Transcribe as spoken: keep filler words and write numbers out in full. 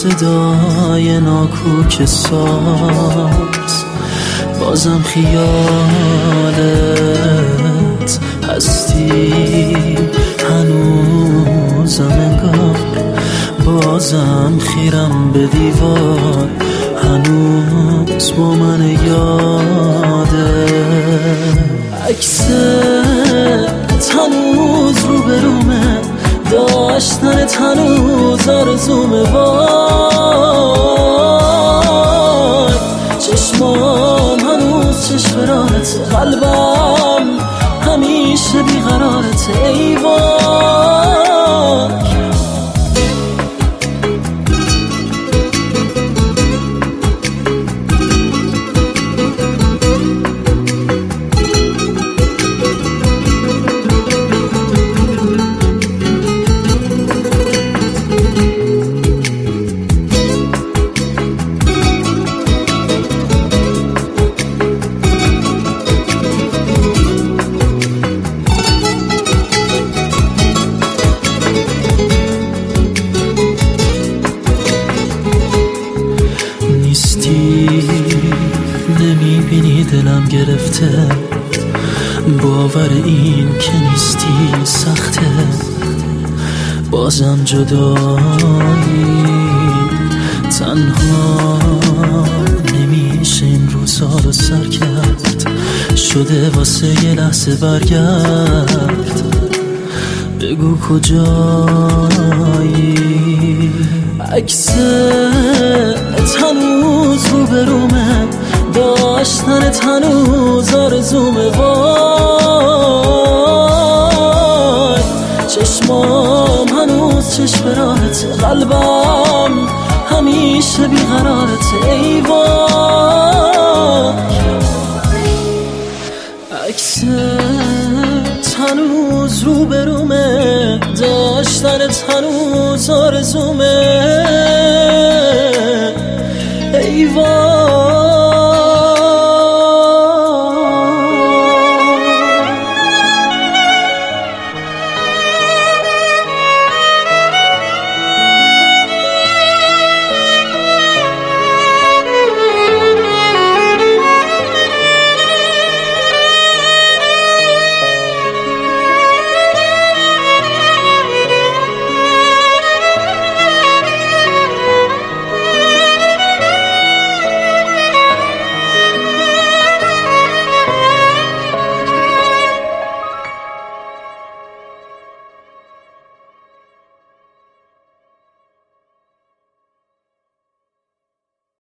صدای ناکوک ساز، بازم خیالت هستی، هنوزم انگار بازم خیرم به دیوار، هنوز با من یاده عکست هنوز رو برومه، داشتنت هنوز آرزومه، وای چشمام هنوز چشم راحت، قلبم همیشه بیقرارت، ای وای نمیبینی دلم گرفته، باور این که نیستی سخته، بازم جدایی تنها نمیشه این روزها رو سر کرد، شده واسه یه لحظه برگرد، بگو کجایی، عکست هنوز رو برومه، داشتنت هنوز آرزومه، وای چشمام هنوز چشم راحت، قلبم همیشه بیقرارت، ای وای عکست هنوز رو برومه، داشتنت هنوز آرزومه.